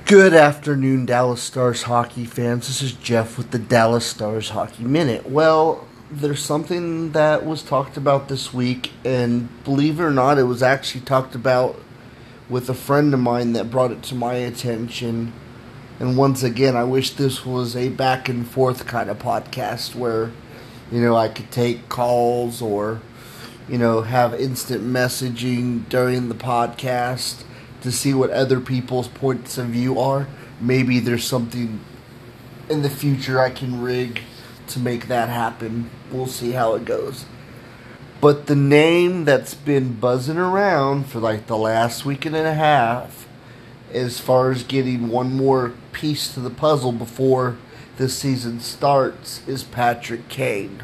Good afternoon, Dallas Stars hockey fans. This is Jeff with the Dallas Stars Hockey Minute. Well, there's something that was talked about this week, and believe it or not, it was actually talked about with a friend of mine that brought it to my attention. And once again, I wish this was a back and forth kind of podcast where, I could take calls or, have instant messaging during the podcast to see what other people's points of view are. Maybe there's something in the future I can rig to make that happen. We'll see how it goes. But the name that's been buzzing around for like the last week and a half, as far as getting one more piece to the puzzle before this season starts, is Patrick Kane.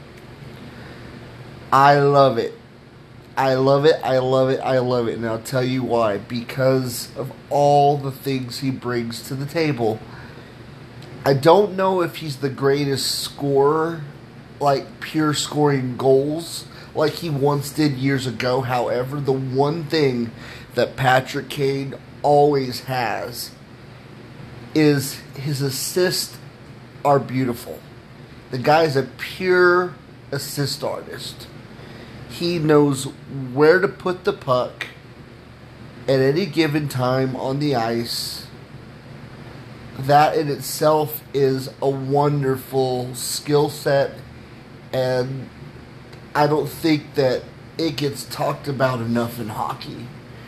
I love it. I love it, I love it, I love it. And I'll tell you why. Because of all the things he brings to the table. I don't know if he's the greatest scorer, like pure scoring goals, like he once did years ago. However, the one thing that Patrick Kane always has is his assists are beautiful. The guy's a pure assist artist. He knows where to put the puck at any given time on the ice. That in itself is a wonderful skill set, and I don't think that it gets talked about enough in hockey.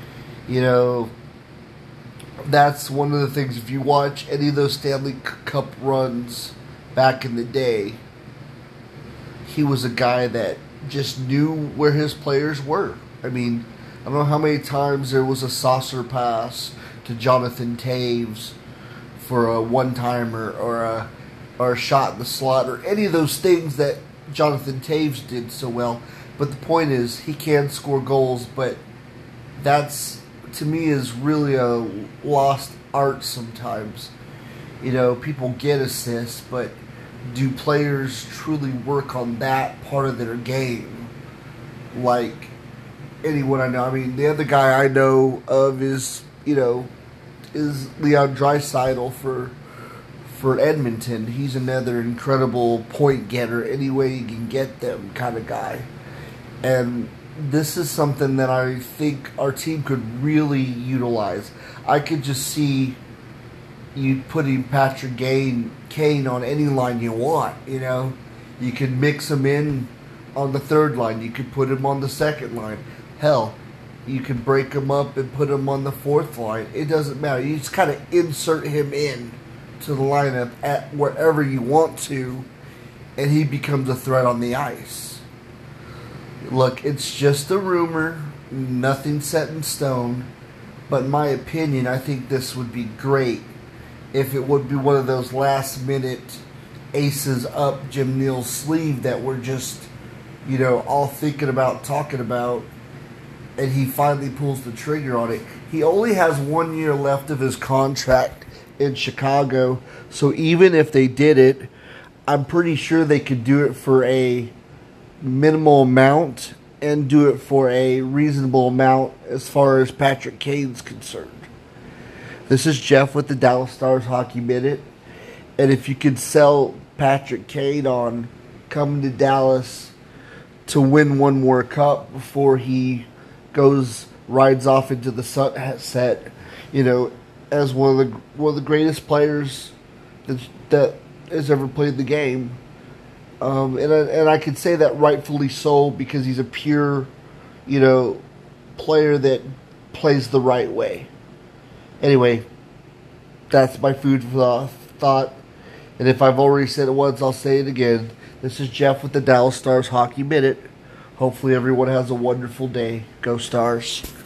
That's one of the things. If you watch any of those Stanley Cup runs back in the day, he was a guy that just knew where his players were. I don't know how many times there was a saucer pass to Jonathan Toews for a one-timer or a shot in the slot or any of those things that Jonathan Toews did so well. But the point is, he can score goals, but that's, to me, is really a lost art sometimes. People get assists, but do players truly work on that part of their game? Like anyone I know. The other guy I know of is Leon Draisaitl for Edmonton. He's another incredible point getter, any way you can get them kind of guy. And this is something that I think our team could really utilize. I could just see you putting Patrick Kane on any line you want. You can mix him in on the third line. You could put him on the second line. Hell, you can break him up and put him on the fourth line. It doesn't matter. You just kind of insert him in to the lineup at wherever you want to, and he becomes a threat on the ice. Look, it's just a rumor. Nothing set in stone. But in my opinion, I think this would be great if it would be one of those last-minute aces up Jim Neal's sleeve that we're just, all thinking about, talking about, and he finally pulls the trigger on it. He only has 1 year left of his contract in Chicago, so even if they did it, I'm pretty sure they could do it for a minimal amount and do it for a reasonable amount as far as Patrick Kane's concerned. This is Jeff with the Dallas Stars Hockey Minute. And if you could sell Patrick Kane on coming to Dallas to win one more cup before he rides off into the sunset, as one of the greatest players that has ever played the game. And I could say that rightfully so, because he's a pure, player that plays the right way. Anyway, that's my food for thought. And if I've already said it once, I'll say it again. This is Jeff with the Dallas Stars Hockey Minute. Hopefully everyone has a wonderful day. Go Stars.